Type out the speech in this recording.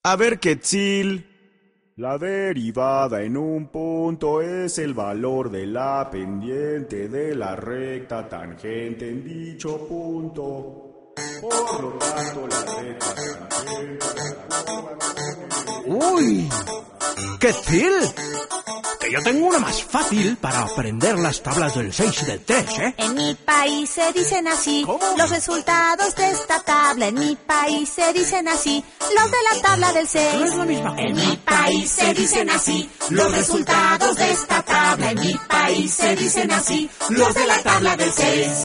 A ver, Quetzil. La derivada en un punto es el valor de la pendiente de la recta tangente en dicho punto. Por lo tanto, la recta tangente... ¡Uy! ¡Quetzil! Que yo tengo una más fácil para aprender las tablas del 6 y del 3, ¿eh? En mi país se dicen así. ¿Cómo? Los resultados de esta tabla. En mi país se dicen así. Los de la tabla del 6. No es la misma cosa. En mi país se dicen así. Los resultados de esta tabla. En mi país se dicen así. Los de la tabla del 6.